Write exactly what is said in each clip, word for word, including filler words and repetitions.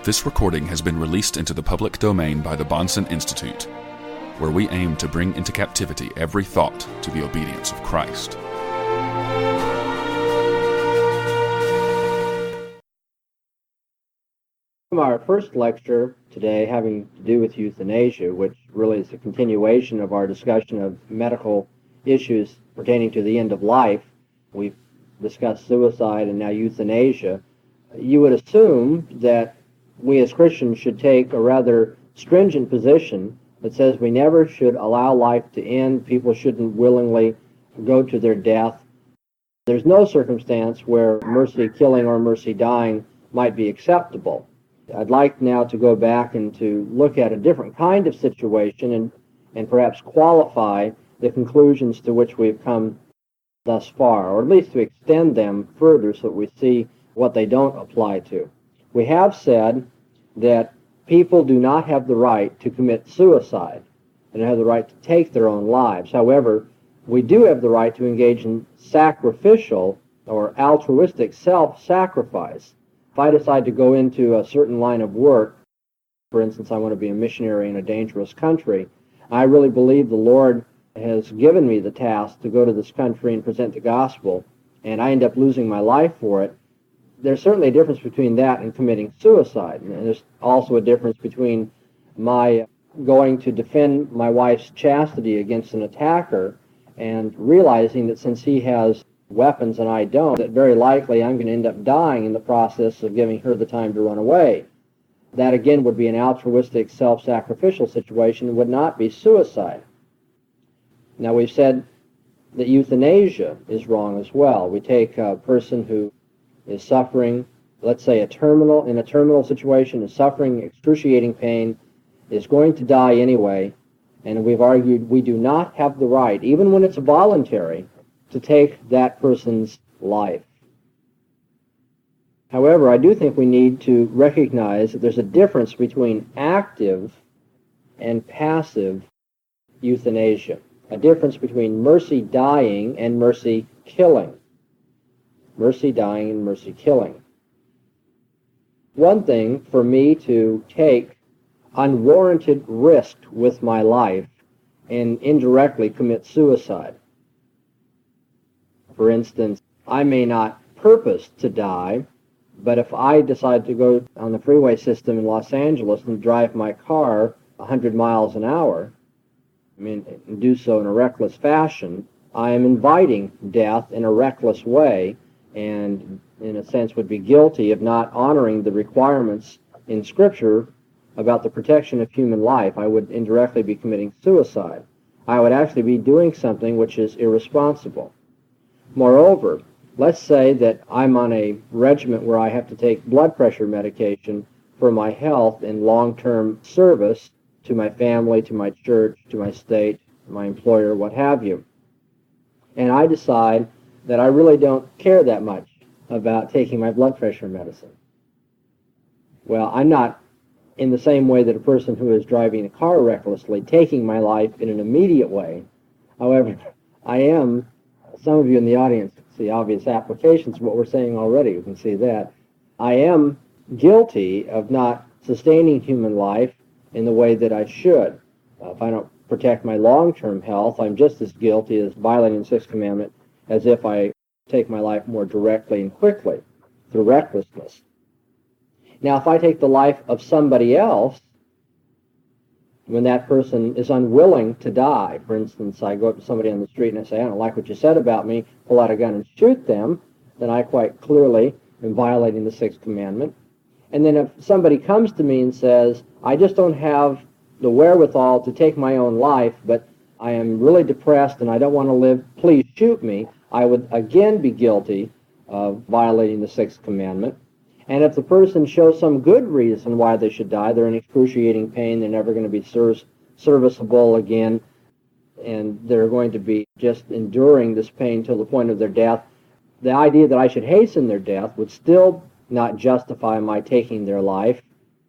This recording has been released into the public domain by the Bahnsen Institute, where we aim to bring into captivity every thought to the obedience of Christ. From our first lecture today having to do with euthanasia, which really is a continuation of our discussion of medical issues pertaining to the end of life, we've discussed suicide and now euthanasia. You would assume that we as Christians should take a rather stringent position that says we never should allow life to end. People shouldn't willingly go to their death. There's no circumstance where mercy killing or mercy dying might be acceptable. I'd like now to go back and to look at a different kind of situation and, and perhaps qualify the conclusions to which we've come thus far, or at least to extend them further so that we see what they don't apply to. We have said that people do not have the right to commit suicide and have the right to take their own lives. However, we do have the right to engage in sacrificial or altruistic self-sacrifice. If I decide to go into a certain line of work, for instance, I want to be a missionary in a dangerous country, I really believe the Lord has given me the task to go to this country and present the gospel, and I end up losing my life for it. There's certainly a difference between that and committing suicide. And there's also a difference between my going to defend my wife's chastity against an attacker and realizing that since he has weapons and I don't, that very likely I'm going to end up dying in the process of giving her the time to run away. That again would be an altruistic, self-sacrificial situation and would not be suicide. Now we've said that euthanasia is wrong as well. We take a person who is suffering, let's say a terminal, in a terminal situation, is suffering excruciating pain, is going to die anyway, and we've argued we do not have the right, even when it's voluntary, to take that person's life. However, I do think we need to recognize that there's a difference between active and passive euthanasia, a difference between mercy dying and mercy killing. Mercy dying and mercy killing. One thing for me to take unwarranted risk with my life and indirectly commit suicide. For instance, I may not purpose to die, but if I decide to go on the freeway system in Los Angeles and drive my car one hundred miles an hour, I mean, and do so in a reckless fashion, I am inviting death in a reckless way, and in a sense would be guilty of not honoring the requirements in Scripture about the protection of human life. I would indirectly be committing suicide. I would actually be doing something which is irresponsible. Moreover, let's say that I'm on a regimen where I have to take blood pressure medication for my health and long-term service to my family, to my church, to my state, my employer, what have you. And I decide that I really don't care that much about taking my blood pressure medicine. Well, I'm not, in the same way that a person who is driving a car recklessly, taking my life in an immediate way. However, I am, some of you in the audience see obvious applications of what we're saying already. You can see that. I am guilty of not sustaining human life in the way that I should. Uh, if I don't protect my long-term health, I'm just as guilty as violating the Sixth Commandment as if I take my life more directly and quickly through recklessness. Now, if I take the life of somebody else, when that person is unwilling to die, for instance, I go up to somebody on the street and I say, I don't like what you said about me, pull out a gun and shoot them, then I quite clearly am violating the Sixth Commandment. And then if somebody comes to me and says, I just don't have the wherewithal to take my own life, but I am really depressed and I don't want to live, please shoot me, I would again be guilty of violating the Sixth Commandment. And if the person shows some good reason why they should die, they're in excruciating pain, they're never going to be ser- serviceable again, and they're going to be just enduring this pain till the point of their death, the idea that I should hasten their death would still not justify my taking their life.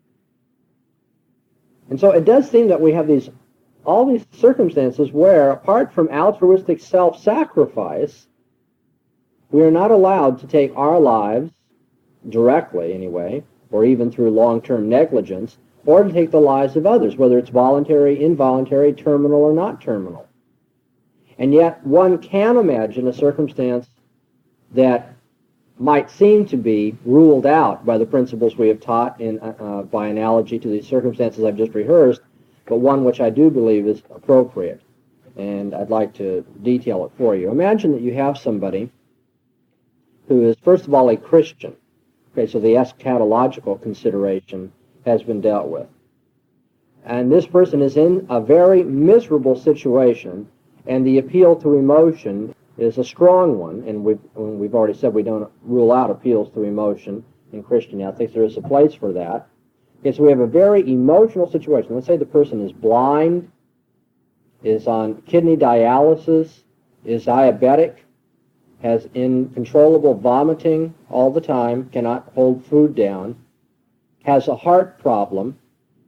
And so it does seem that we have these all these circumstances where, apart from altruistic self-sacrifice, we are not allowed to take our lives directly anyway, or even through long-term negligence, or to take the lives of others, whether it's voluntary, involuntary, terminal, or not terminal. And yet one can imagine a circumstance that might seem to be ruled out by the principles we have taught in, uh, by analogy to these circumstances I've just rehearsed, but one which I do believe is appropriate. And I'd like to detail it for you. Imagine that you have somebody who is, first of all, a Christian. Okay, so the eschatological consideration has been dealt with. And this person is in a very miserable situation, and the appeal to emotion is a strong one, and we've, we've already said we don't rule out appeals to emotion in Christian ethics. There is a place for that. Okay, so we have a very emotional situation. Let's say the person is blind, is on kidney dialysis, is diabetic, has uncontrollable vomiting all the time, cannot hold food down, has a heart problem,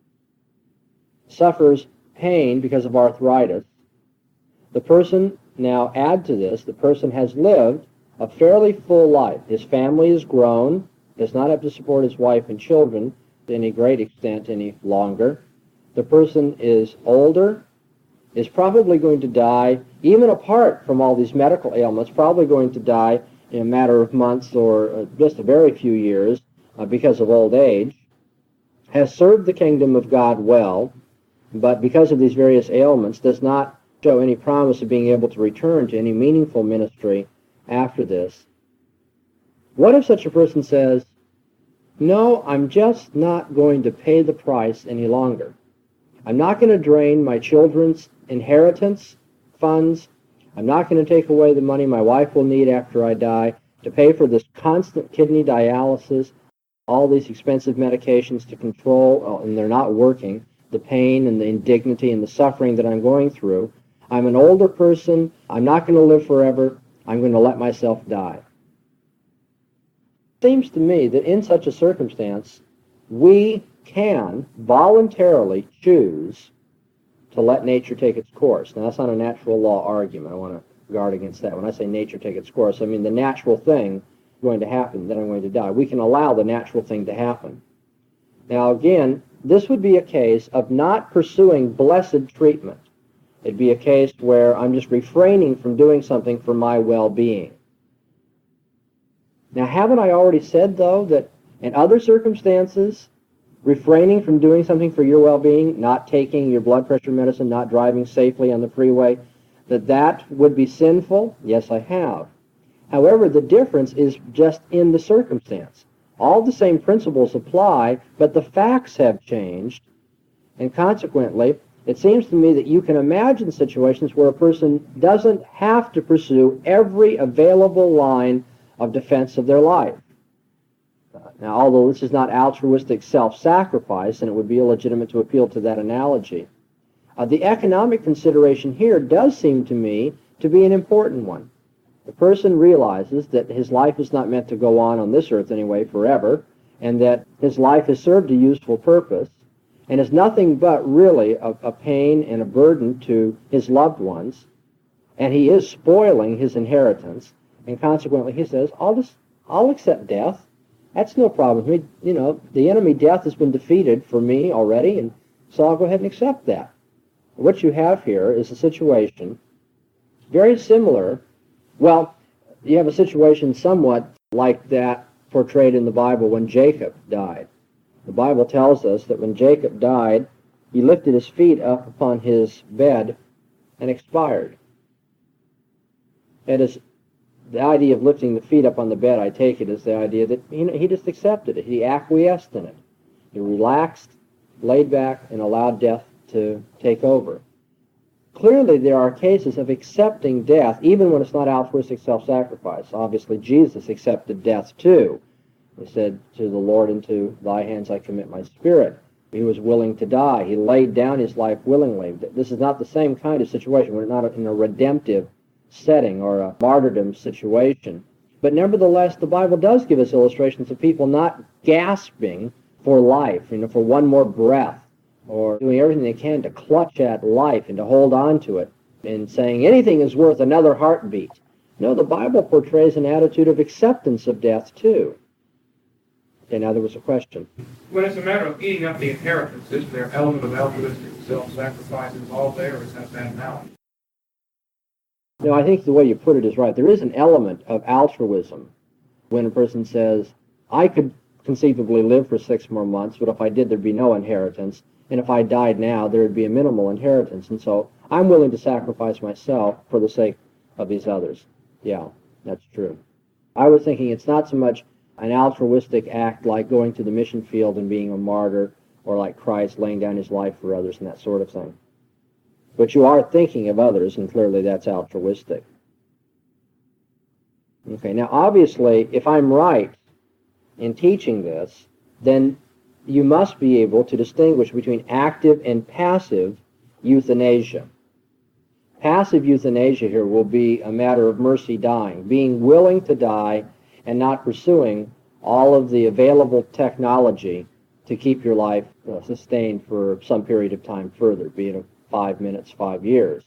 suffers pain because of arthritis. The person, now add to this, the person has lived a fairly full life. His family is grown, does not have to support his wife and children to any great extent any longer. The person is older, is probably going to die, even apart from all these medical ailments, probably going to die in a matter of months or uh, just a very few years uh, because of old age, has served the kingdom of God well, but because of these various ailments does not show any promise of being able to return to any meaningful ministry after this. What if such a person says, no, I'm just not going to pay the price any longer. I'm not going to drain my children's inheritance funds. I'm not going to take away the money my wife will need after I die to pay for this constant kidney dialysis, all these expensive medications to control, and they're not working, the pain and the indignity and the suffering that I'm going through. I'm an older person. I'm not going to live forever. I'm going to let myself die. It seems to me that in such a circumstance, we can voluntarily choose to let nature take its course. Now, that's not a natural law argument. I want to guard against that. When I say nature take its course, I mean the natural thing going to happen, that I'm going to die. We can allow the natural thing to happen. Now, again, this would be a case of not pursuing blessed treatment. It'd be a case where I'm just refraining from doing something for my well-being. Now, haven't I already said, though, that in other circumstances, refraining from doing something for your well-being, not taking your blood pressure medicine, not driving safely on the freeway, that that would be sinful? Yes, I have. However, the difference is just in the circumstance. All the same principles apply, but the facts have changed, and consequently, it seems to me that you can imagine situations where a person doesn't have to pursue every available line of defense of their life. Now, although this is not altruistic self-sacrifice, and it would be illegitimate to appeal to that analogy, uh, the economic consideration here does seem to me to be an important one. The person realizes that his life is not meant to go on on this earth anyway forever, and that his life has served a useful purpose, and is nothing but really a, a pain and a burden to his loved ones, and he is spoiling his inheritance, and consequently he says, I'll just, I'll accept death. That's no problem for me. You know, the enemy death has been defeated for me already, and so I'll go ahead and accept that. What you have here is a situation very similar. Well, you have a situation somewhat like that portrayed in the Bible when Jacob died. The Bible tells us that when Jacob died, he lifted his feet up upon his bed and expired. It is the idea of lifting the feet up on the bed, I take it, is the idea that you know, he just accepted it. He acquiesced in it. He relaxed, laid back, and allowed death to take over. Clearly, there are cases of accepting death, even when it's not altruistic self-sacrifice. Obviously, Jesus accepted death too. He said to the Lord, into thy hands I commit my spirit. He was willing to die. He laid down his life willingly. This is not the same kind of situation. We're not in a redemptive setting or a martyrdom situation. But nevertheless, the Bible does give us illustrations of people not gasping for life, you know, for one more breath, or doing everything they can to clutch at life and to hold on to it, and saying anything is worth another heartbeat. No, the Bible portrays an attitude of acceptance of death too. Okay, now there was a question. When it's a matter of eating up the inheritance, isn't there an element of altruistic self-sacrifice involved there, or is that bad analogy? No, I think the way you put it is right. There is an element of altruism when a person says, I could conceivably live for six more months, but if I did, there'd be no inheritance. And if I died now, there would be a minimal inheritance. And so I'm willing to sacrifice myself for the sake of these others. Yeah, that's true. I was thinking it's not so much an altruistic act like going to the mission field and being a martyr, or like Christ laying down his life for others and that sort of thing. But you are thinking of others, and clearly that's altruistic. Okay, now obviously, if I'm right in teaching this, then you must be able to distinguish between active and passive euthanasia. Passive euthanasia here will be a matter of mercy dying, being willing to die and not pursuing all of the available technology to keep your life uh, sustained for some period of time further, be it five minutes, five years.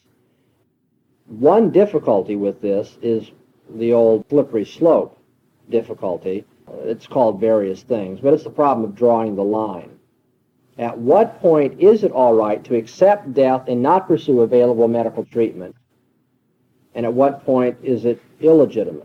One difficulty with this is the old slippery slope difficulty. It's called various things, but it's the problem of drawing the line. At what point is it all right to accept death and not pursue available medical treatment? And at what point is it illegitimate?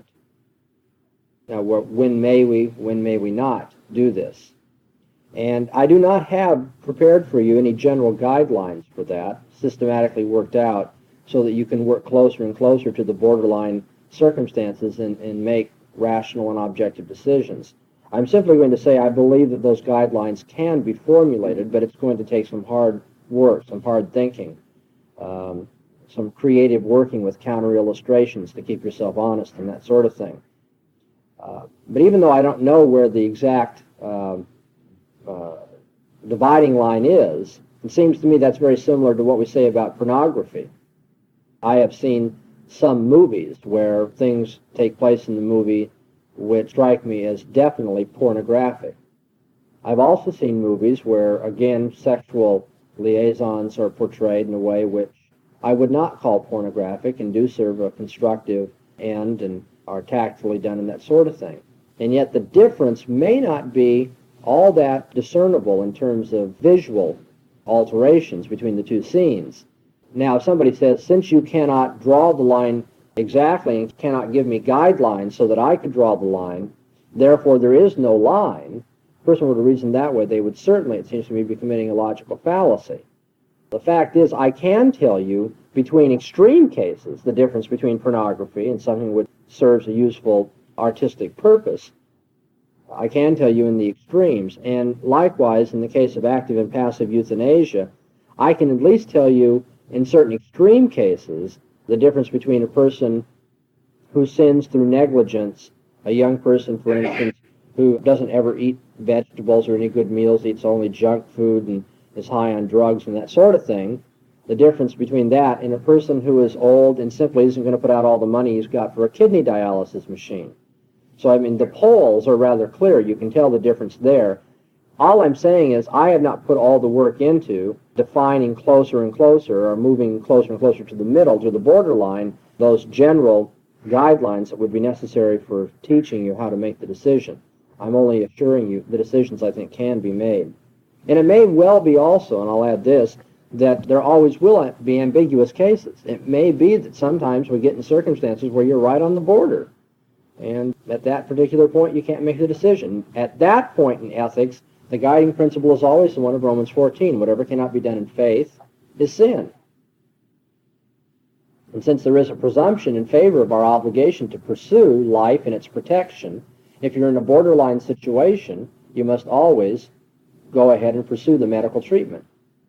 Now, when may we, when may we not do this? And I do not have prepared for you any general guidelines for that, systematically worked out, so that you can work closer and closer to the borderline circumstances and, and make rational and objective decisions. I'm simply going to say I believe that those guidelines can be formulated, but it's going to take some hard work, some hard thinking, um, some creative working with counter illustrations to keep yourself honest and that sort of thing. Uh, but even though I don't know where the exact uh, uh, dividing line is, it seems to me that's very similar to what we say about pornography. I have seen some movies where things take place in the movie which strike me as definitely pornographic. I've also seen movies where, again, sexual liaisons are portrayed in a way which I would not call pornographic and do serve a constructive end and are tactfully done and that sort of thing. And yet the difference may not be all that discernible in terms of visual alterations between the two scenes. Now, if somebody says, since you cannot draw the line exactly and cannot give me guidelines so that I could draw the line, therefore there is no line, if a person were to reason that way, they would certainly, it seems to me, be committing a logical fallacy. The fact is, I can tell you, between extreme cases, the difference between pornography and something which serves a useful artistic purpose. I can tell you in the extremes. And likewise, in the case of active and passive euthanasia, I can at least tell you, in certain extreme cases, the difference between a person who sins through negligence, a young person, for instance, who doesn't ever eat vegetables or any good meals, eats only junk food and is high on drugs and that sort of thing, the difference between that and a person who is old and simply isn't going to put out all the money he's got for a kidney dialysis machine. So, I mean, the poles are rather clear. You can tell the difference there. All I'm saying is I have not put all the work into defining closer and closer, or moving closer and closer to the middle, to the borderline, those general guidelines that would be necessary for teaching you how to make the decision. I'm only assuring you the decisions I think can be made. And it may well be also, and I'll add this, that there always will be ambiguous cases. It may be that sometimes we get in circumstances where you're right on the border, and at that particular point you can't make the decision. At that point in ethics, the guiding principle is always the one of Romans fourteen. Whatever cannot be done in faith is sin. And since there is a presumption in favor of our obligation to pursue life and its protection, if you're in a borderline situation, you must always go ahead and pursue the medical treatment.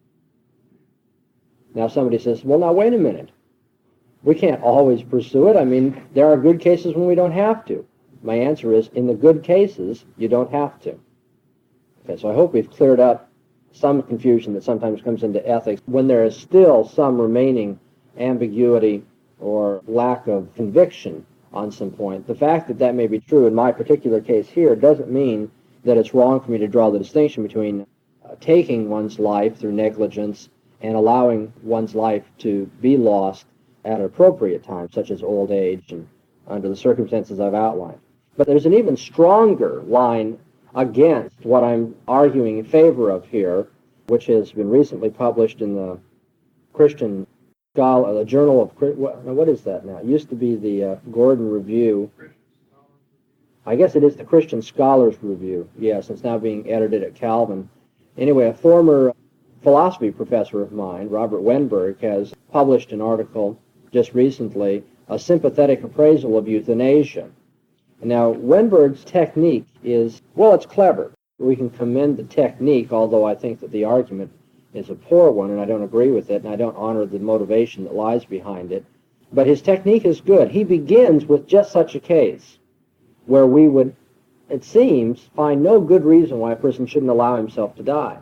Now somebody says, well, now wait a minute. We can't always pursue it. I mean, there are good cases when we don't have to. My answer is, in the good cases, you don't have to. Okay, so I hope we've cleared up some confusion that sometimes comes into ethics when there is still some remaining ambiguity or lack of conviction on some point. The fact that that may be true in my particular case here doesn't mean that it's wrong for me to draw the distinction between uh, taking one's life through negligence and allowing one's life to be lost at an appropriate time, such as old age and under the circumstances I've outlined. But there's an even stronger line against what I'm arguing in favor of here, which has been recently published in the Christian Scholar, the Journal of, what, what is that now? It used to be the uh, Gordon Review. I guess it is the Christian Scholars Review. Yes, it's now being edited at Calvin. Anyway, a former philosophy professor of mine, Robert Wenberg, has published an article just recently, A Sympathetic Appraisal of Euthanasia. And now, Wenberg's technique is, well, it's clever. We can commend the technique, although I think that the argument is a poor one, and I don't agree with it, and I don't honor the motivation that lies behind it. But his technique is good. He begins with just such a case, where we would, it seems, find no good reason why a person shouldn't allow himself to die.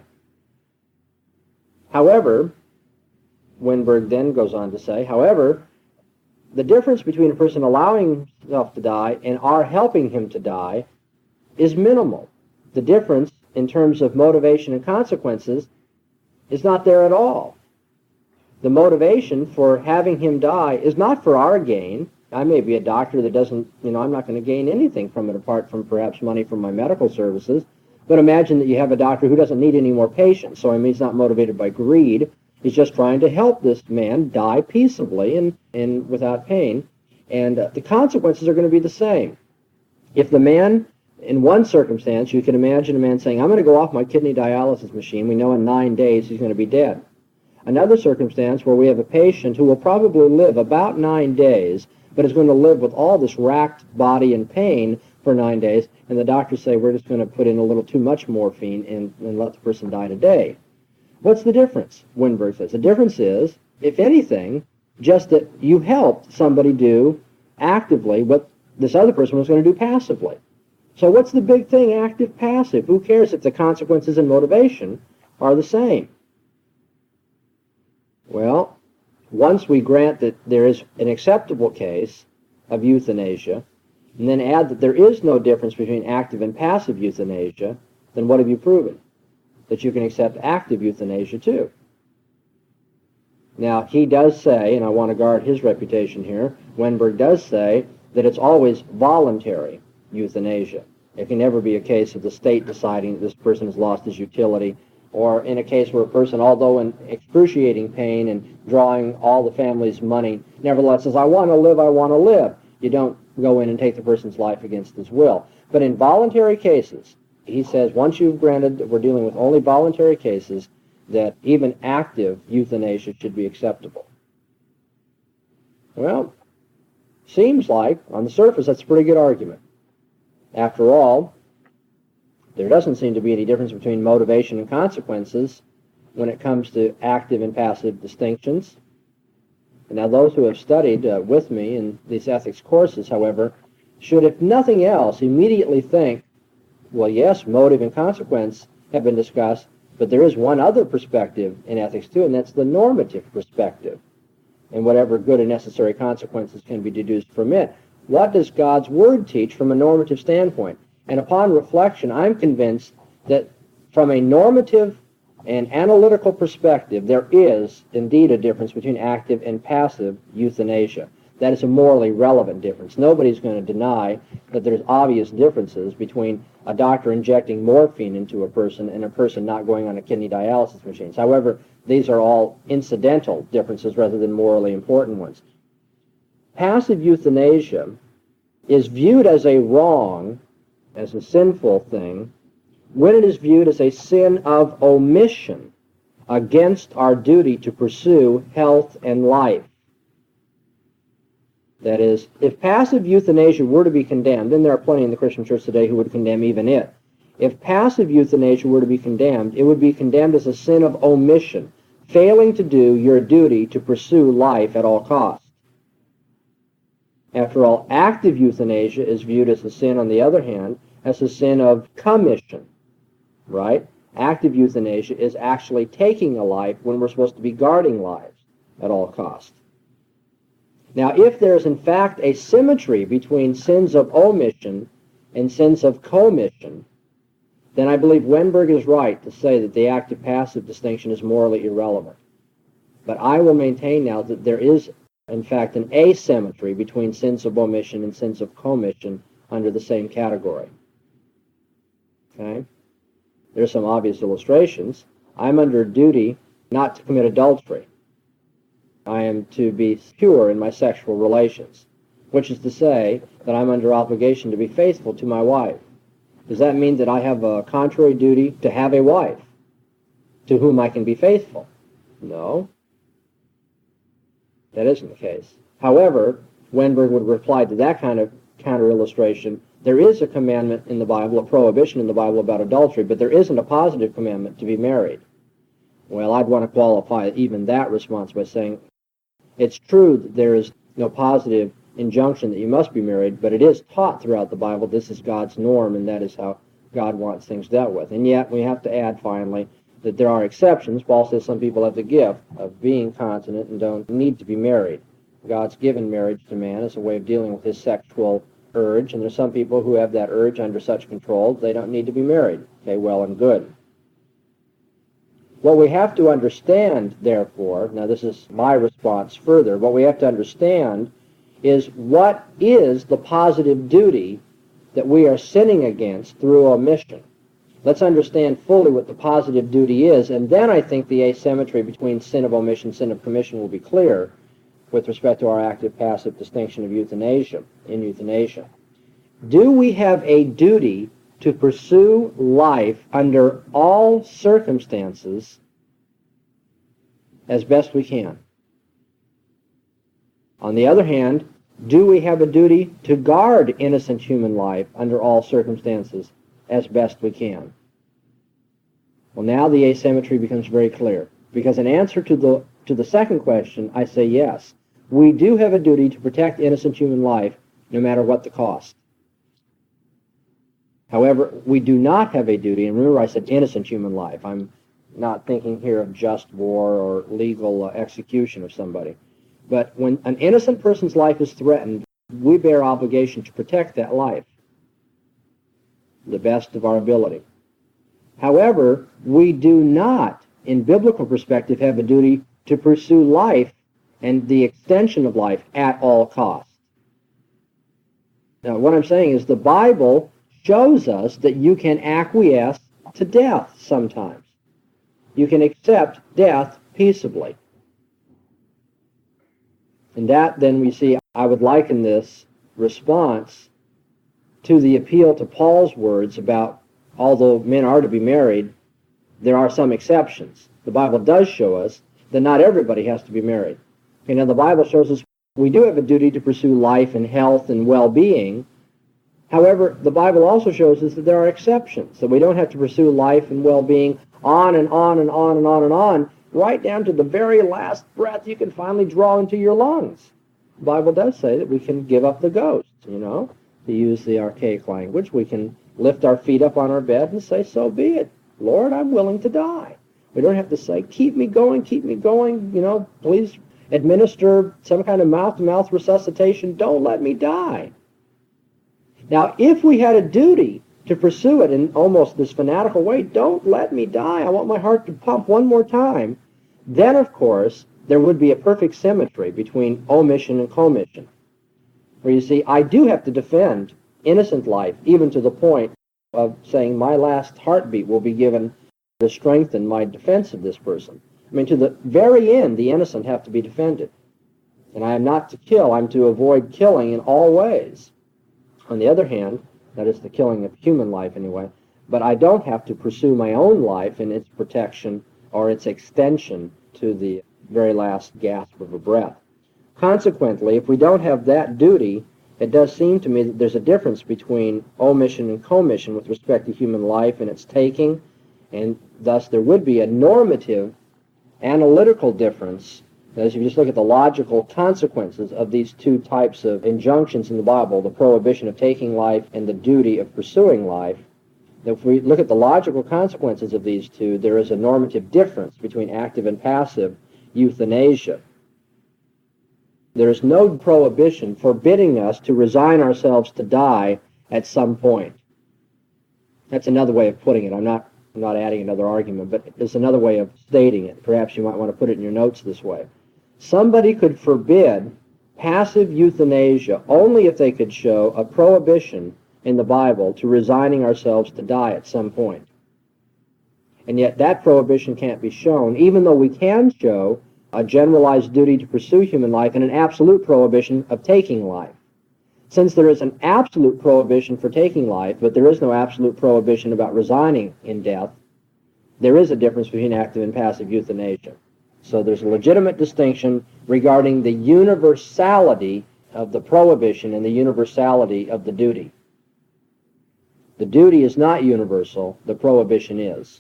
However, Wenberg then goes on to say, however, the difference between a person allowing himself to die and our helping him to die is minimal. The difference in terms of motivation and consequences is not there at all. The motivation for having him die is not for our gain. I may be a doctor that doesn't, you know, I'm not going to gain anything from it apart from perhaps money from my medical services. But imagine that you have a doctor who doesn't need any more patients. So I mean, he's not motivated by greed. He's just trying to help this man die peaceably and, and without pain. And uh, the consequences are going to be the same. If the man, in one circumstance, you can imagine a man saying, I'm going to go off my kidney dialysis machine. We know in nine days he's going to be dead. Another circumstance where we have a patient who will probably live about nine days, but is going to live with all this racked body and pain for nine days, and the doctors say, we're just going to put in a little too much morphine and, and let the person die today. What's the difference? Wenberg says the difference is, if anything, just that you helped somebody do actively what this other person was going to do passively. So what's the big thing, active, passive? Who cares if the consequences and motivation are the same? Well, once we grant that there is an acceptable case of euthanasia, and then add that there is no difference between active and passive euthanasia, then what have you proven? That you can accept active euthanasia too. Now, he does say, and I want to guard his reputation here, Wenberg does say that it's always voluntary euthanasia. It can never be a case of the state deciding that this person has lost his utility, or in a case where a person, although in excruciating pain and drawing all the family's money, nevertheless says, I want to live, I want to live. You don't go in and take the person's life against his will. But in voluntary cases, he says, once you've granted that we're dealing with only voluntary cases, that even active euthanasia should be acceptable. Well, seems like, on the surface, that's a pretty good argument. After all, there doesn't seem to be any difference between motivation and consequences when it comes to active and passive distinctions. And now those who have studied uh, with me in these ethics courses, however, should, if nothing else, immediately think, well, yes, motive and consequence have been discussed, but there is one other perspective in ethics too, and that's the normative perspective, and whatever good and necessary consequences can be deduced from it. What does God's Word teach from a normative standpoint? And upon reflection, I'm convinced that from a normative and analytical perspective, there is indeed a difference between active and passive euthanasia. That is a morally relevant difference. Nobody's going to deny that there's obvious differences between a doctor injecting morphine into a person and a person not going on a kidney dialysis machine. However, these are all incidental differences rather than morally important ones. Passive euthanasia is viewed as a wrong, as a sinful thing, when it is viewed as a sin of omission against our duty to pursue health and life. That is, if passive euthanasia were to be condemned, and there are plenty in the Christian church today who would condemn even it, if passive euthanasia were to be condemned, it would be condemned as a sin of omission, failing to do your duty to pursue life at all costs. After all, active euthanasia is viewed as a sin, on the other hand, as a sin of commission, right? Active euthanasia is actually taking a life when we're supposed to be guarding lives at all costs. Now, if there is in fact a symmetry between sins of omission and sins of commission, then I believe Wenberg is right to say that the active-passive distinction is morally irrelevant. But I will maintain now that there is, in fact, an asymmetry between sins of omission and sins of commission under the same category. Okay? There's some obvious illustrations. I'm under duty not to commit adultery. I am to be pure in my sexual relations, which is to say that I'm under obligation to be faithful to my wife. Does that mean that I have a contrary duty to have a wife to whom I can be faithful? No. That isn't the case. However, Wenberg would reply to that kind of counter-illustration, there is a commandment in the Bible, a prohibition in the Bible about adultery, but there isn't a positive commandment to be married. Well, I'd want to qualify even that response by saying, it's true that there is no positive injunction that you must be married, but it is taught throughout the Bible this is God's norm, and that is how God wants things dealt with. And yet, we have to add, finally, that there are exceptions. Paul says some people have the gift of being continent and don't need to be married. God's given marriage to man as a way of dealing with his sexual urge, and there's some people who have that urge under such control they don't need to be married. Okay, well and good. What we have to understand, therefore, now this is my response further, what we have to understand is what is the positive duty that we are sinning against through omission. Let's understand fully what the positive duty is, and then I think the asymmetry between sin of omission and sin of commission will be clear with respect to our active-passive distinction of euthanasia, in euthanasia. Do we have a duty to pursue life under all circumstances as best we can? On the other hand, do we have a duty to guard innocent human life under all circumstances as best we can? Well, now the asymmetry becomes very clear, because in answer to the to the second question, I say yes. We do have a duty to protect innocent human life no matter what the cost. However, we do not have a duty, and remember I said innocent human life. I'm not thinking here of just war or legal uh, execution of somebody. But when an innocent person's life is threatened, we bear obligation to protect that life to the best of our ability. However, we do not, in biblical perspective, have a duty to pursue life and the extension of life at all costs. Now, what I'm saying is the Bible shows us that you can acquiesce to death sometimes. You can accept death peaceably. And that, then, we see, I would liken this response to the appeal to Paul's words about, although men are to be married, there are some exceptions. The Bible does show us that not everybody has to be married. Okay, now, the Bible shows us we do have a duty to pursue life and health and well-being. However, the Bible also shows us that there are exceptions, that we don't have to pursue life and well-being on and on and on and on and on, right down to the very last breath you can finally draw into your lungs. The Bible does say that we can give up the ghost, you know, to use the archaic language. We can lift our feet up on our bed and say, so be it. Lord, I'm willing to die. We don't have to say, keep me going, keep me going, you know, please administer some kind of mouth-to-mouth resuscitation. Don't let me die. Now, if we had a duty to pursue it in almost this fanatical way, don't let me die, I want my heart to pump one more time, then, of course, there would be a perfect symmetry between omission and commission. Where you see, I do have to defend innocent life, even to the point of saying my last heartbeat will be given to strengthen my defense of this person. I mean, to the very end, the innocent have to be defended. And I am not to kill, I'm to avoid killing in all ways. On the other hand, that is the killing of human life anyway, but I don't have to pursue my own life in its protection or its extension to the very last gasp of a breath. Consequently, if we don't have that duty, it does seem to me that there's a difference between omission and commission with respect to human life and its taking, and thus there would be a normative, analytical difference. As you just look at the logical consequences of these two types of injunctions in the Bible, the prohibition of taking life and the duty of pursuing life, if we look at the logical consequences of these two, there is a normative difference between active and passive euthanasia. There is no prohibition forbidding us to resign ourselves to die at some point. That's another way of putting it. I'm not, I'm not adding another argument, but it's another way of stating it. Perhaps you might want to put it in your notes this way. Somebody could forbid passive euthanasia only if they could show a prohibition in the Bible to resigning ourselves to die at some point. And yet that prohibition can't be shown, even though we can show a generalized duty to pursue human life and an absolute prohibition of taking life. Since there is an absolute prohibition for taking life, but there is no absolute prohibition about resigning in death, there is a difference between active and passive euthanasia. So there's a legitimate distinction regarding the universality of the prohibition and the universality of the duty. The duty is not universal, the prohibition is.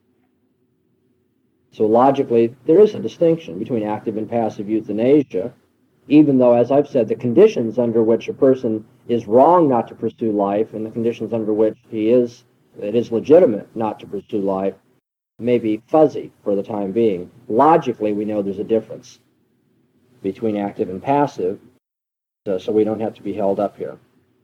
So logically, there is a distinction between active and passive euthanasia, even though, as I've said, the conditions under which a person is wrong not to pursue life and the conditions under which he is, it is legitimate not to pursue life, may be fuzzy for the time being. Logically, we know there's a difference between active and passive, so, so we don't have to be held up here.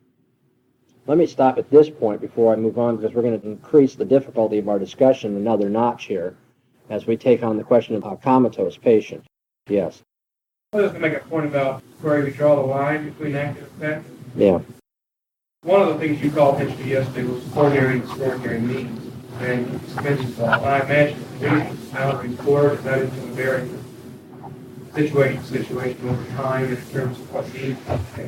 Let me stop at this point before I move on, because we're going to increase the difficulty of our discussion another notch here as we take on the question of a comatose patient. Yes. I was going to make a point about where we draw the line between active and passive. Yeah. One of the things you called attention to yesterday was ordinary and extraordinary means. And you mentioned that. I imagine the conditions is how we word that into a very situation situation over time in terms of what needs.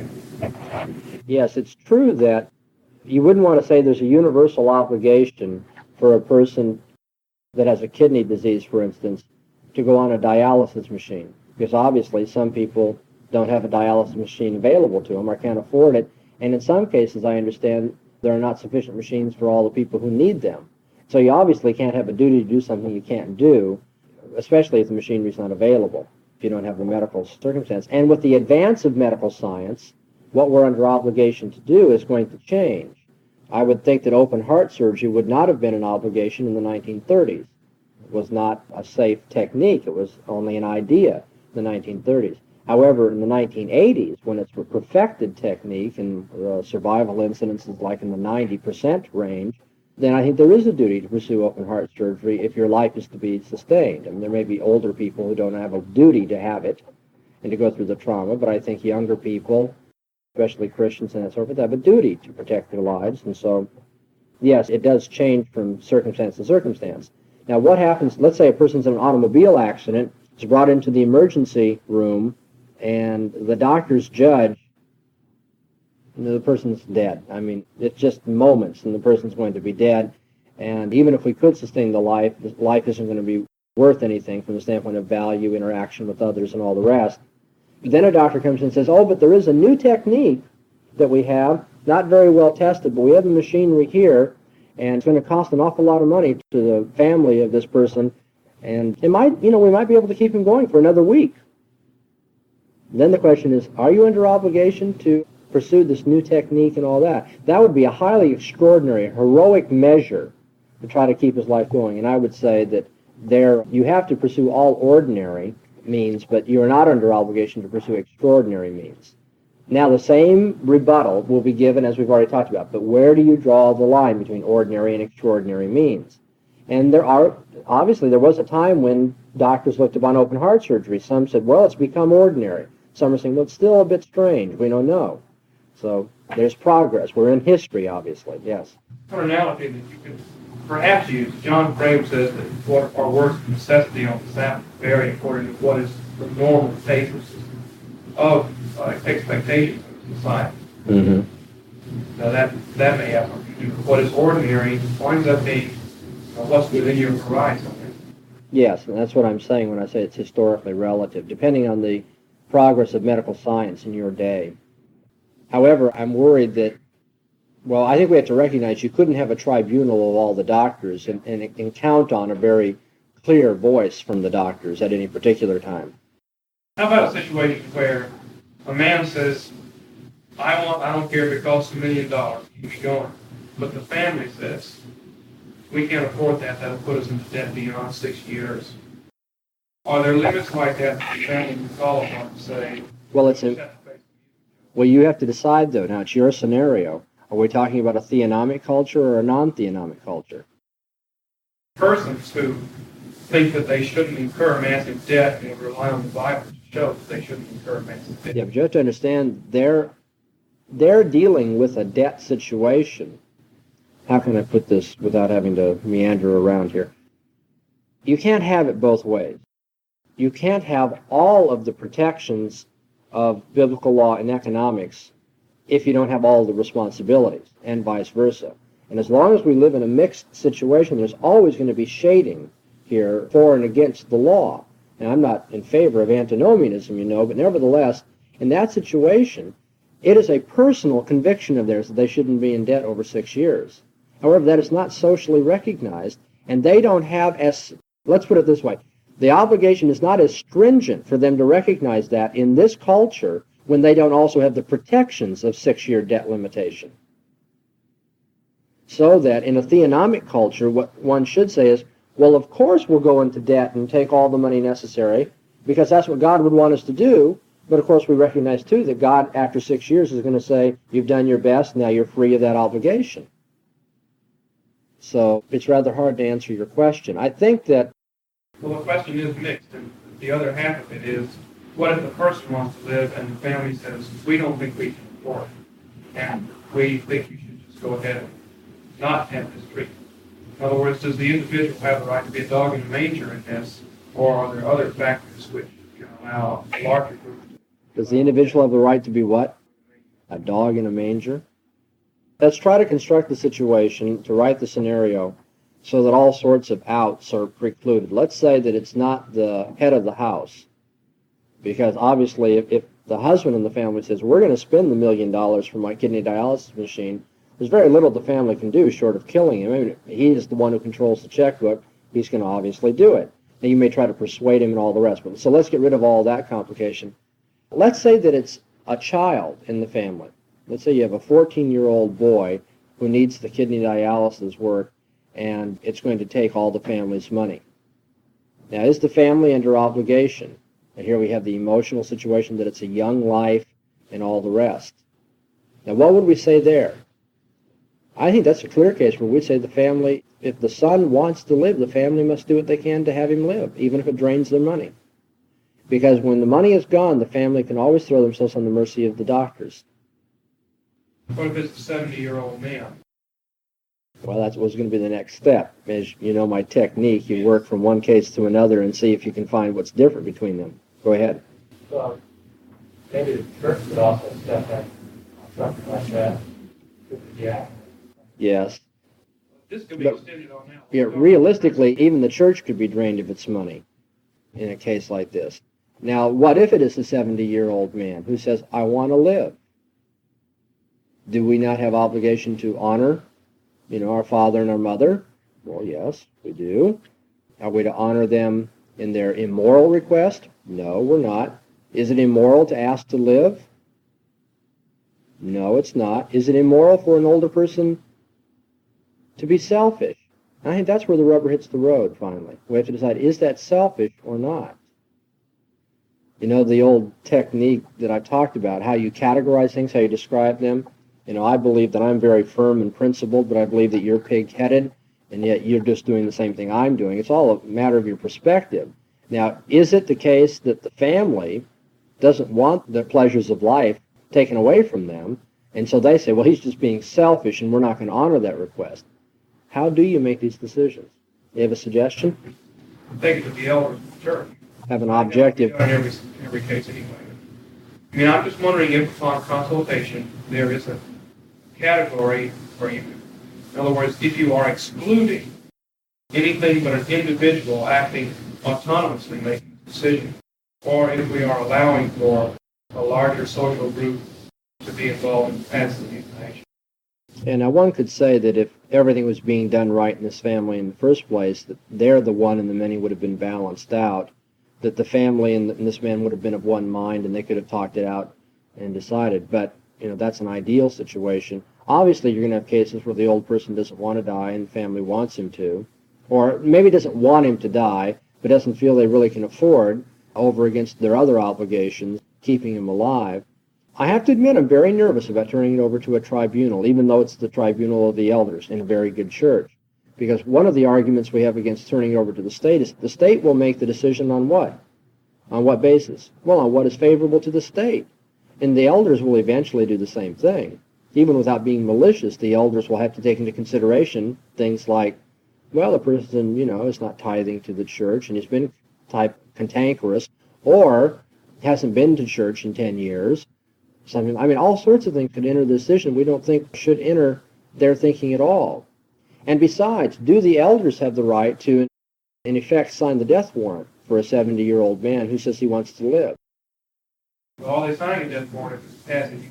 Yes, it's true that you wouldn't want to say there's a universal obligation for a person that has a kidney disease, for instance, to go on a dialysis machine. Because obviously some people don't have a dialysis machine available to them or can't afford it. And in some cases, I understand, there are not sufficient machines for all the people who need them. So you obviously can't have a duty to do something you can't do, especially if the machinery is not available, if you don't have the medical circumstance. And with the advance of medical science, what we're under obligation to do is going to change. I would think that open heart surgery would not have been an obligation in the nineteen thirties. It was not a safe technique. It was only an idea in the nineteen thirties. However, in the nineteen eighties, when it's a perfected technique and uh, survival incidences like in the ninety percent range, then I think there is a duty to pursue open heart surgery if your life is to be sustained. I mean, there may be older people who don't have a duty to have it and to go through the trauma, but I think younger people, especially Christians and that sort of thing, have a duty to protect their lives. And so, yes, it does change from circumstance to circumstance. Now, what happens, let's say a person's in an automobile accident, is brought into the emergency room, and the doctors judge, you know, the person's dead. I mean, it's just moments, and the person's going to be dead. And even if we could sustain the life, the life isn't going to be worth anything from the standpoint of value, interaction with others, and all the rest. Then a doctor comes in and says, oh, but there is a new technique that we have, not very well tested, but we have the machinery here, and it's going to cost an awful lot of money to the family of this person, and it might, you know, we might be able to keep him going for another week. Then the question is, are you under obligation to pursue this new technique and all that? That would be a highly extraordinary, heroic measure to try to keep his life going. And I would say that there, you have to pursue all ordinary means, but you are not under obligation to pursue extraordinary means. Now, the same rebuttal will be given as we've already talked about, but where do you draw the line between ordinary and extraordinary means? And there are, obviously, there was a time when doctors looked upon open heart surgery. Some said, well, it's become ordinary. Some are saying, well, it's still a bit strange. We don't know. So there's progress. We're in history, obviously, yes. An analogy that you could perhaps use, John Frame says that what our works of necessity on the Sabbath vary according to what is the normal basis of uh, expectations of society. Mm-hmm. Now that that may have something to do with what is ordinary winds up being uh, what's within your horizon. Yes, and that's what I'm saying when I say it's historically relative, depending on the progress of medical science in your day. However, I'm worried that, well, I think we have to recognize you couldn't have a tribunal of all the doctors and, and, and count on a very clear voice from the doctors at any particular time. How about a situation where a man says, I want, I don't care if it costs a million dollars, keep me going. But the family says, we can't afford that, that'll put us into debt beyond six years. Are there limits like that that the family can call upon to say, well, it's a, well, you have to decide, though. Now, it's your scenario. Are we talking about a theonomic culture or a non-theonomic culture? Persons who think that they shouldn't incur massive debt and rely on the Bible to show that they shouldn't incur massive debt. Yeah, but you have to understand their they're dealing with a debt situation. How can I put this without having to meander around here? You can't have it both ways. You can't have all of the protections of biblical law and economics if you don't have all the responsibilities, and vice versa. And as long as we live in a mixed situation, there's always going to be shading here for and against the law. Now, I'm not in favor of antinomianism, you know, but nevertheless, in that situation, it is a personal conviction of theirs that they shouldn't be in debt over six years. However, that is not socially recognized, and they don't have as, let's put it this way, the obligation is not as stringent for them to recognize that in this culture when they don't also have the protections of six-year debt limitation. So that in a theonomic culture, what one should say is, well, of course we'll go into debt and take all the money necessary, because that's what God would want us to do, but of course we recognize too that God, after six years, is going to say, you've done your best, now you're free of that obligation. So it's rather hard to answer your question. I think that... Well, the question is mixed, and the other half of it is, what if the person wants to live and the family says, we don't think we can afford it, and we think you should just go ahead and not have this treatment? In other words, does the individual have the right to be a dog in a manger in this, or are there other factors which can allow a larger group to... Does the individual have the right to be what? A dog in a manger? Let's try to construct the situation, to write the scenario, so that all sorts of outs are precluded. Let's say that it's not the head of the house, because obviously if, if the husband in the family says, we're going to spend the million dollars for my kidney dialysis machine, there's very little the family can do short of killing him. I mean, he is the one who controls the checkbook. He's going to obviously do it. Now, you may try to persuade him and all the rest. But so let's get rid of all that complication. Let's say that it's a child in the family. Let's say you have a fourteen-year-old boy who needs the kidney dialysis work, and it's going to take all the family's money. Now, is the family under obligation? And here we have the emotional situation that it's a young life and all the rest. Now, what would we say there? I think that's a clear case where we'd say the family, if the son wants to live, the family must do what they can to have him live, even if it drains their money. Because when the money is gone, the family can always throw themselves on the mercy of the doctors. What if it's a seventy-year-old man? Well, that was going to be the next step. As you know my technique, you work from one case to another and see if you can find what's different between them. Go ahead. So maybe the church could also step in on something like that. Yeah. Yes. This could be But, extended on now. yeah, realistically, even the church could be drained of its money in a case like this. Now, what if it is a seventy-year-old man who says, I want to live? Do we not have obligation to honor, you know, our father and our mother? Well, yes, we do. Are we to honor them in their immoral request? No, we're not. Is it immoral to ask to live? No, it's not. Is it immoral for an older person to be selfish? I think that's where the rubber hits the road, finally. We have to decide, is that selfish or not? You know, the old technique that I talked about, how you categorize things, how you describe them. You know, I believe that I'm very firm and principled, but I believe that you're pig-headed, and yet you're just doing the same thing I'm doing. It's all a matter of your perspective. Now, is it the case that the family doesn't want the pleasures of life taken away from them, and so they say, well, he's just being selfish, and we're not going to honor that request? How do you make these decisions? You have a suggestion? Take it to the elders of the church. Have an objective. In every, every case anyway. I mean, I'm just wondering if upon consultation there is a category where you, in other words, if you are excluding anything but an individual acting autonomously making a decision, or if we are allowing for a larger social group to be involved in passing the information. And now one could say that if everything was being done right in this family in the first place, that they're the one and the many would have been balanced out, that the family and, the, and this man would have been of one mind and they could have talked it out and decided. But, you know, that's an ideal situation. Obviously, you're going to have cases where the old person doesn't want to die and the family wants him to, or maybe doesn't want him to die, but doesn't feel they really can afford, over against their other obligations, keeping him alive. I have to admit I'm very nervous about turning it over to a tribunal, even though it's the tribunal of the elders in a very good church. Because one of the arguments we have against turning it over to the state is the state will make the decision on what? On what basis? Well, on what is favorable to the state. And the elders will eventually do the same thing. Even without being malicious, the elders will have to take into consideration things like, well, the person, you know, is not tithing to the church and he's been type cantankerous, or hasn't been to church in ten years. Something, I mean, all sorts of things could enter the decision we don't think should enter their thinking at all. And besides, do the elders have the right to, in effect, sign the death warrant for a seventy-year-old man who says he wants to live? Well, all they sign a death warrant if it's passing.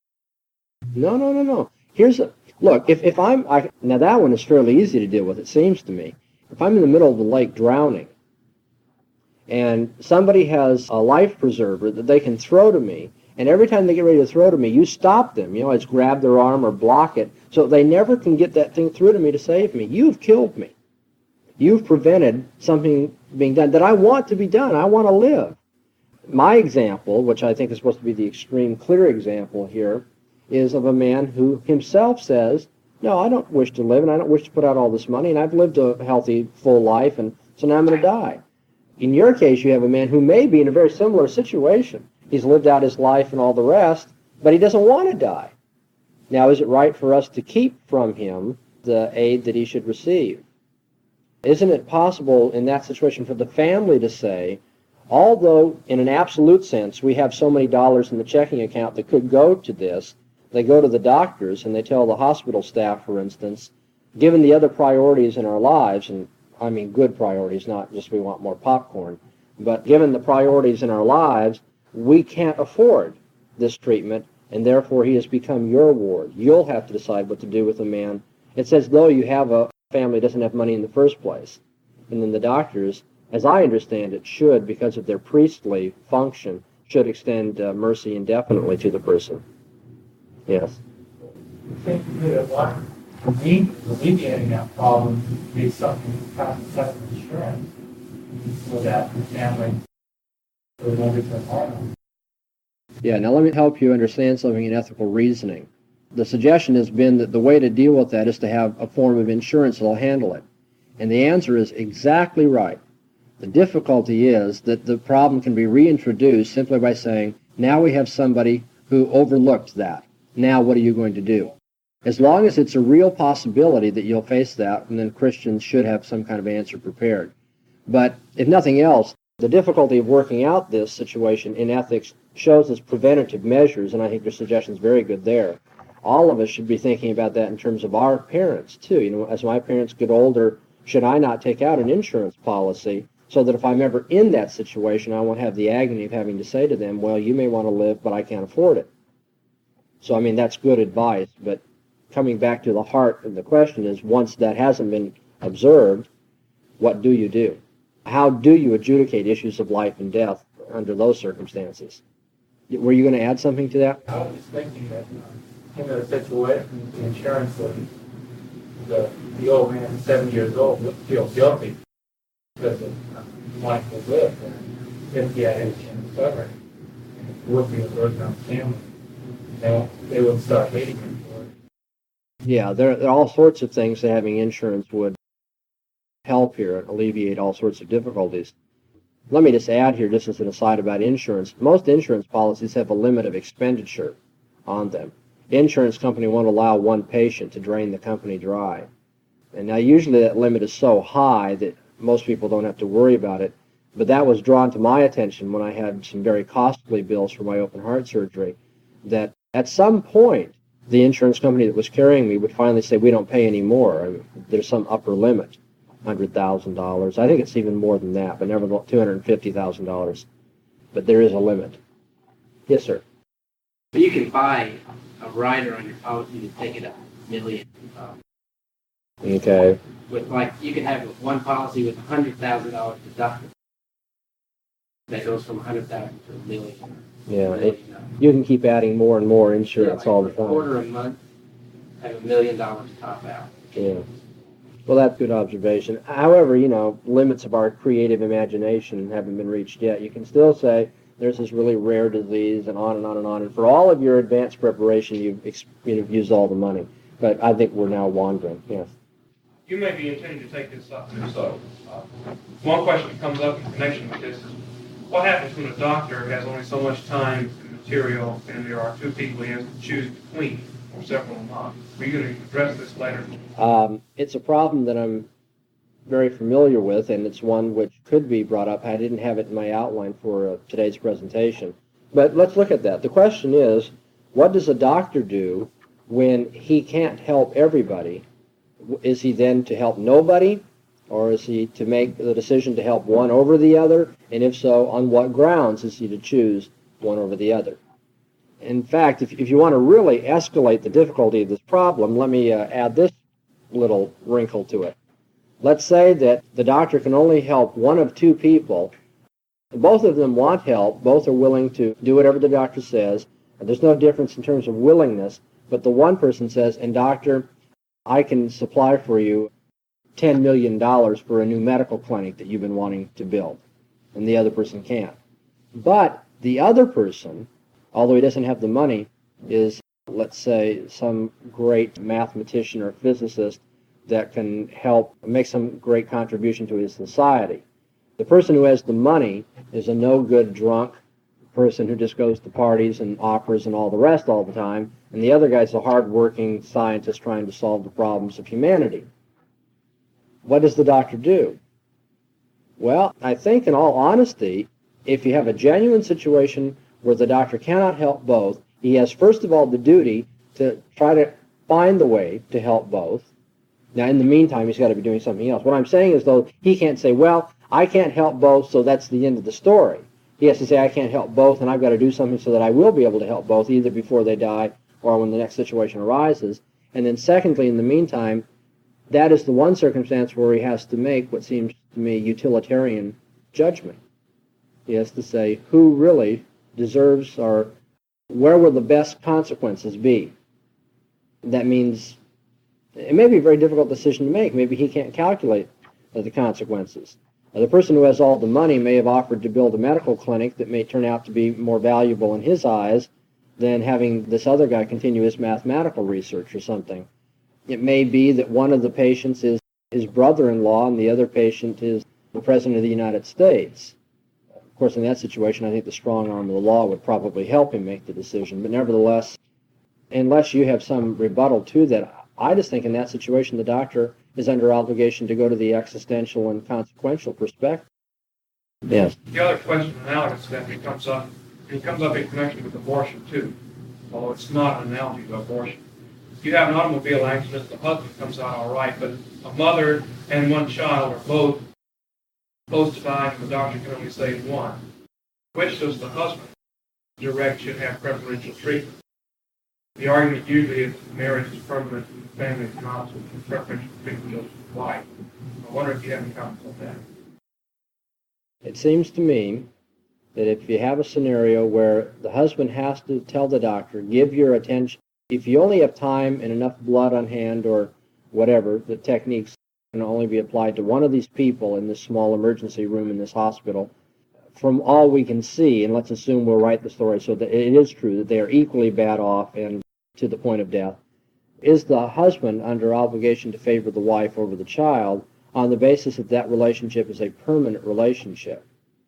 No, no, no, no. Here's a look. If if I'm I, now that one is fairly easy to deal with. It seems to me. If I'm in the middle of the lake drowning, and somebody has a life preserver that they can throw to me, and every time they get ready to throw to me, you stop them. You know, it's grab their arm or block it, so they never can get that thing through to me to save me. You've killed me. You've prevented something being done that I want to be done. I want to live. My example, which I think is supposed to be the extreme clear example here, is of a man who himself says, no, I don't wish to live, and I don't wish to put out all this money, and I've lived a healthy, full life, and so now I'm going to die. In your case, you have a man who may be in a very similar situation. He's lived out his life and all the rest, but he doesn't want to die. Now, is it right for us to keep from him the aid that he should receive? Isn't it possible in that situation for the family to say, although in an absolute sense we have so many dollars in the checking account that could go to this, they go to the doctors and they tell the hospital staff, for instance, given the other priorities in our lives, and I mean good priorities, not just we want more popcorn, but given the priorities in our lives, we can't afford this treatment, and therefore he has become your ward. You'll have to decide what to do with a man. It's as though you have a family that doesn't have money in the first place. And then the doctors, as I understand it, should, because of their priestly function, should extend uh, mercy indefinitely to the person. Yes? I think that a lot of alleviating that problem would be something kind of insurance so that the family would never turn harm. Yeah, now let me help you understand something in ethical reasoning. The suggestion has been that the way to deal with that is to have a form of insurance that will handle it. And the answer is exactly right. The difficulty is that the problem can be reintroduced simply by saying, now we have somebody who overlooked that. Now what are you going to do? As long as it's a real possibility that you'll face that, and then Christians should have some kind of answer prepared. But if nothing else, the difficulty of working out this situation in ethics shows us preventative measures, and I think your suggestion is very good there. All of us should be thinking about that in terms of our parents, too. You know, as my parents get older, should I not take out an insurance policy so that if I'm ever in that situation, I won't have the agony of having to say to them, well, you may want to live, but I can't afford it. So, I mean, that's good advice, but coming back to the heart of the question is, once that hasn't been observed, what do you do? How do you adjudicate issues of life and death under those circumstances? Were you going to add something to that? I was just thinking that uh, in a situation, the insurance would, the, the old man, seven years old, would feel guilty because of uh, life was lived, and if he had any chance of covering, it would be a burden on the family. They, they would start hating him for it. Yeah, there, there are all sorts of things that having insurance would help here and alleviate all sorts of difficulties. Let me just add here, just as an aside about insurance, most insurance policies have a limit of expenditure on them. The insurance company won't allow one patient to drain the company dry. And now usually that limit is so high that most people don't have to worry about it, but that was drawn to my attention when I had some very costly bills for my open heart surgery, that at some point the insurance company that was carrying me would finally say, we don't pay any more. I mean, there's some upper limit. one hundred thousand dollars. I think it's even more than that, but never two hundred fifty thousand dollars. But there is a limit. Yes, sir. But you can buy a rider on your policy to take it up a million. Um, Okay. with like, you can have one policy with a one hundred thousand dollars deductible that goes from one hundred thousand dollars to a million. Yeah, Million, it, uh, you can keep adding more and more yeah, insurance like all the for a quarter time. a month, have a million dollars top out. Yeah. Well, that's good observation. However, you know, limits of our creative imagination haven't been reached yet. You can still say there's this really rare disease and on and on and on. And for all of your advanced preparation, you've, ex- you've used all the money. But I think we're now wandering. Yes. You may be intending to take this up too, so uh, one question that comes up in connection with this is, what happens when a doctor has only so much time to material and there are two people he has to choose between, or several months. Are you going to address this later? Um, it's a problem that I'm very familiar with, and it's one which could be brought up. I didn't have it in my outline for uh, today's presentation. But let's look at that. The question is, what does a doctor do when he can't help everybody? Is he then to help nobody, or is he to make the decision to help one over the other? And if so, on what grounds is he to choose one over the other? In fact, if, if you want to really escalate the difficulty of this problem, let me uh, add this little wrinkle to it. Let's say that the doctor can only help one of two people. Both of them want help. Both are willing to do whatever the doctor says. There's no difference in terms of willingness, but the one person says, and doctor, I can supply for you ten million dollars for a new medical clinic that you've been wanting to build, and the other person can't. But the other person, although he doesn't have the money, is, let's say, some great mathematician or physicist that can help make some great contribution to his society. The person who has the money is a no-good drunk person who just goes to parties and operas and all the rest all the time, and the other guy's a hard-working scientist trying to solve the problems of humanity. What does the doctor do? Well, I think in all honesty, if you have a genuine situation where the doctor cannot help both, he has first of all the duty to try to find the way to help both. Now, in the meantime, he's got to be doing something else. What I'm saying is, though, he can't say, well, I can't help both, so that's the end of the story. He has to say, I can't help both, and I've got to do something so that I will be able to help both, either before they die or when the next situation arises. And then secondly, in the meantime, that is the one circumstance where he has to make what seems to me utilitarian judgment. He has to say who really deserves, or where will the best consequences be. That means it may be a very difficult decision to make. Maybe he can't calculate uh, the consequences. Uh, the person who has all the money may have offered to build a medical clinic that may turn out to be more valuable in his eyes than having this other guy continue his mathematical research or something. It may be that one of the patients is his brother-in-law and the other patient is the President of the United States. Of course, in that situation, I think the strong arm of the law would probably help him make the decision. But nevertheless, unless you have some rebuttal to that, I just think in that situation the doctor is under obligation to go to the existential and consequential perspective. Yes. The other question analogous to that comes up, it comes up in connection with abortion too, although it's not an analogy to abortion. You have an automobile accident, the husband comes out all right, but a mother and one child are both close to dying, and the doctor can only save one. Which does the husband direct should have preferential treatment? The argument usually is that marriage is permanent and the family is not, so preferential treatment goes to the wife. I wonder if you have any comments on that. It seems to me that if you have a scenario where the husband has to tell the doctor, give your attention, if you only have time and enough blood on hand or whatever, the techniques can only be applied to one of these people in this small emergency room in this hospital. From all we can see, and let's assume we'll write the story so that it is true that they are equally bad off and to the point of death, is the husband under obligation to favor the wife over the child on the basis that that relationship is a permanent relationship?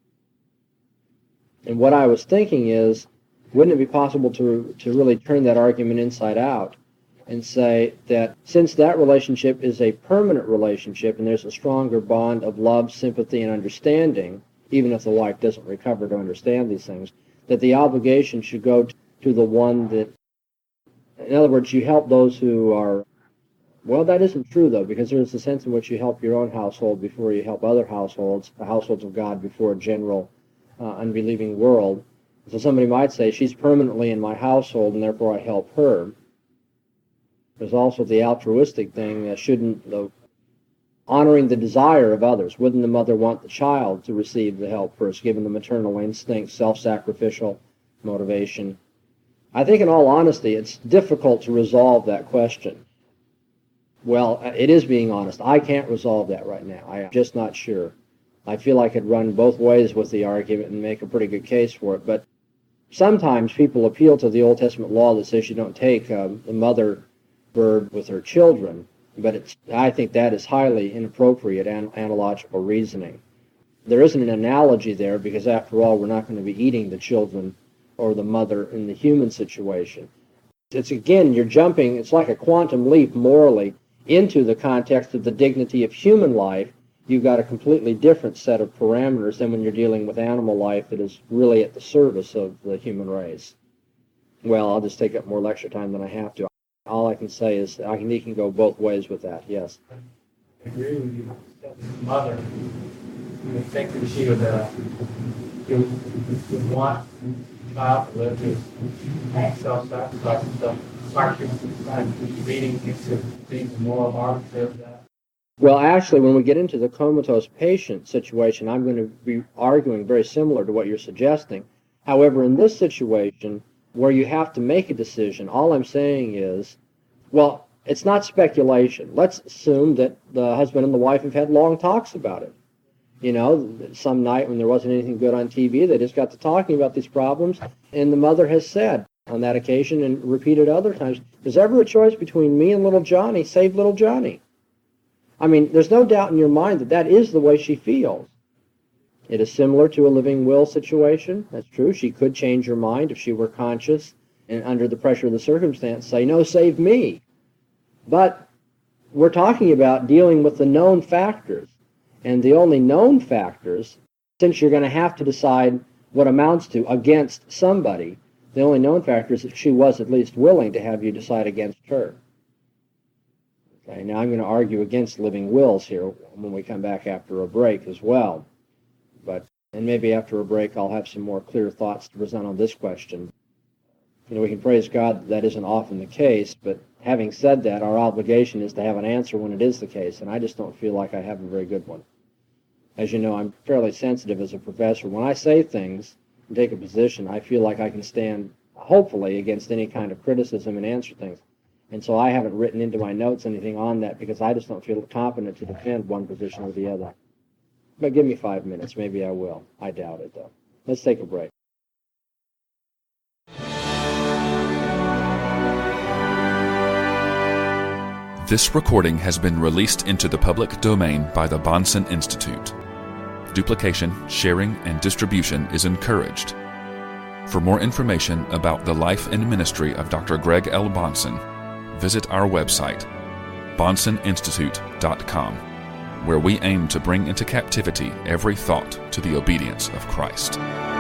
And what I was thinking is, wouldn't it be possible to, to really turn that argument inside out and say that since that relationship is a permanent relationship and there's a stronger bond of love, sympathy, and understanding, even if the wife doesn't recover to understand these things, that the obligation should go to the one that, in other words, you help those who are, well, that isn't true, though, because there's a sense in which you help your own household before you help other households, the households of God before a general uh, unbelieving world. So somebody might say, she's permanently in my household, and therefore I help her. There's also the altruistic thing, uh, shouldn't the honoring the desire of others. Wouldn't the mother want the child to receive the help first, given the maternal instinct, self-sacrificial motivation? I think in all honesty, it's difficult to resolve that question. Well, it is being honest. I can't resolve that right now. I'm just not sure. I feel I could run both ways with the argument and make a pretty good case for it. But sometimes people appeal to the Old Testament law that says you don't take um, the mother bird with her children. But it's, I think that is highly inappropriate and analogical reasoning. There isn't an analogy there because, after all, we're not going to be eating the children or the mother in the human situation. It's, again, you're jumping, it's like a quantum leap morally into the context of the dignity of human life. You've got a completely different set of parameters than when you're dealing with animal life that is really at the service of the human race. Well, I'll just take up more lecture time than I have to. All I can say is I can, you can go both ways with that, yes. I agree with you. The mother, you would think that she would, uh, she would, would want the child to live to self-sacrifice and self-sacrifice, reading into things more arbiter of that. Well, actually, when we get into the comatose patient situation, I'm going to be arguing very similar to what you're suggesting. However, in this situation, where you have to make a decision, all I'm saying is, well, it's not speculation. Let's assume that the husband and the wife have had long talks about it. You know, some night when there wasn't anything good on T V, they just got to talking about these problems, and the mother has said on that occasion and repeated other times, if there's ever a choice between me and little Johnny, save little Johnny. I mean, there's no doubt in your mind that that is the way she feels. It is similar to a living will situation. That's true. She could change her mind if she were conscious and under the pressure of the circumstance say, no, save me. But we're talking about dealing with the known factors. And the only known factors, since you're going to have to decide what amounts to against somebody, the only known factor is that she was at least willing to have you decide against her. Okay, now I'm going to argue against living wills here when we come back after a break as well. But, and maybe after a break I'll have some more clear thoughts to present on this question. You know, we can praise God that that isn't often the case, but having said that, our obligation is to have an answer when it is the case, and I just don't feel like I have a very good one. As you know, I'm fairly sensitive as a professor. When I say things and take a position, I feel like I can stand, hopefully, against any kind of criticism and answer things. And so I haven't written into my notes anything on that because I just don't feel competent to defend one position or the other. But give me five minutes. Maybe I will. I doubt it, though. Let's take a break. This recording has been released into the public domain by the Bahnsen Institute. Duplication, sharing, and distribution is encouraged. For more information about the life and ministry of Doctor Greg L. Bahnsen, visit our website, bahnsen institute dot com, where we aim to bring into captivity every thought to the obedience of Christ.